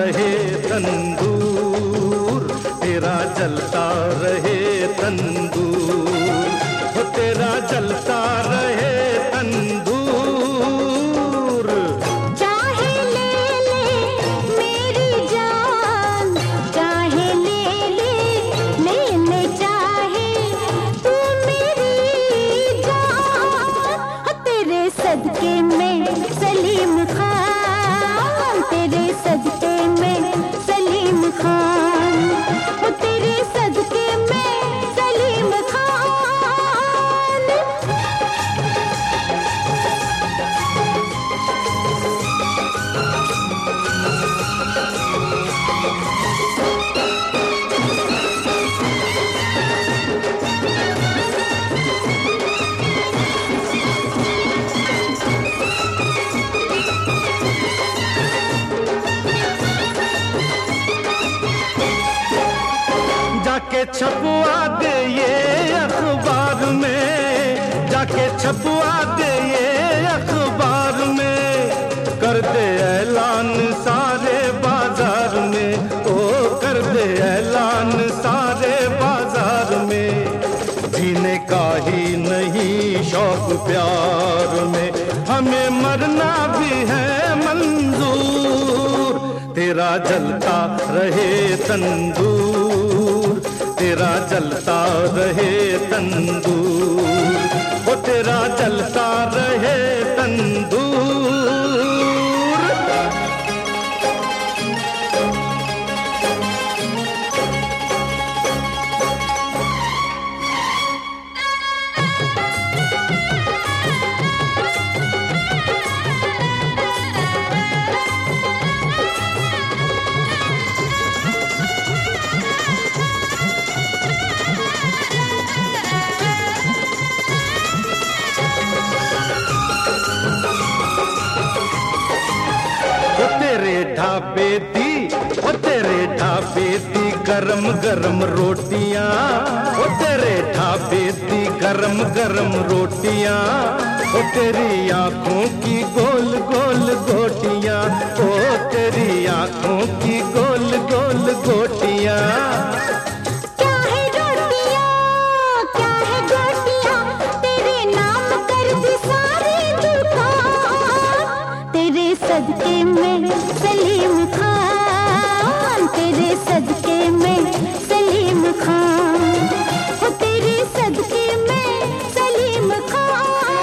रहे तंदूर, तेरा जलता रहे तंदूर, हो तेरा जलता रहे तंदूर। चाहे ले ले मेरी जान, चाहे ले ले चाहे तू मेरी जान, हो तेरे सदके में सलीम खान, तेरे सदके में सलीम खान, हो तेरे सदके में सलीम खान। जाके छपवा दे ये अखबार में, जाके छपवा दे ये अखबार में, कर दे ऐलान सारे बाजार में, ओ कर दे ऐलान सारे बाजार में। जीने का ही नहीं शौक प्यार में, हमें मरना भी है मंजूर, तेरा जलता रहे तंदूर, तेरा जलता रहे तंदूर, वो तेरा जलता रहे तंदूर। तेरे ढाबे दी गरम गरम रोटियां, ओ तेरे ढाबे दी गरम गरम रोटियां, ओ तेरी आंखों की गोल गोल गोटियां, ओ तेरी आंखों की गोल गोल गोटियां। क्या है रोटियां, क्या है गोटियां, तेरे नाम कर दी सारी दुकान, तेरे सदके में सलीम खान, तेरे सदके में सलीम खान, हो तेरे सदके में सलीम खान।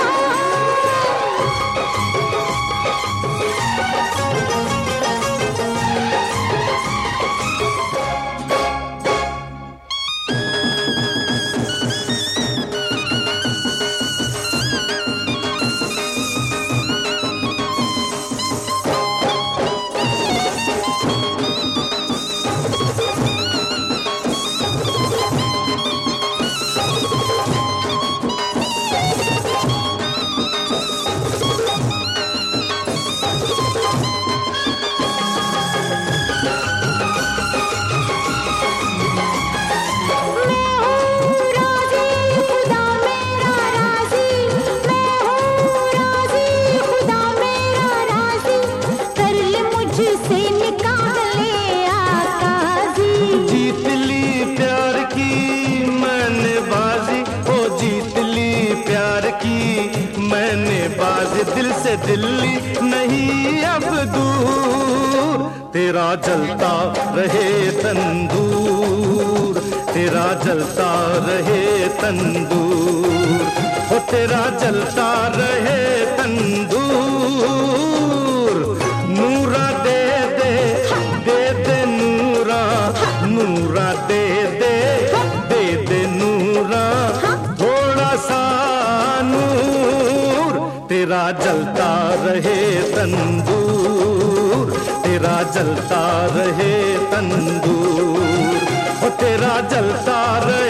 दिल से दिल्ली नहीं अब दूर, तेरा जलता रहे तंदूर, तेरा जलता रहे तंदूर, हो तेरा जलता रहे तंदूर। नूरा दे दे दे दे नूरा, नूरा दे दे दे दे नूरा, थोड़ा सा नूर, तेरा जलता रहे तंदूर, तेरा जलता रहे तंदूर, हो तेरा जलता रहे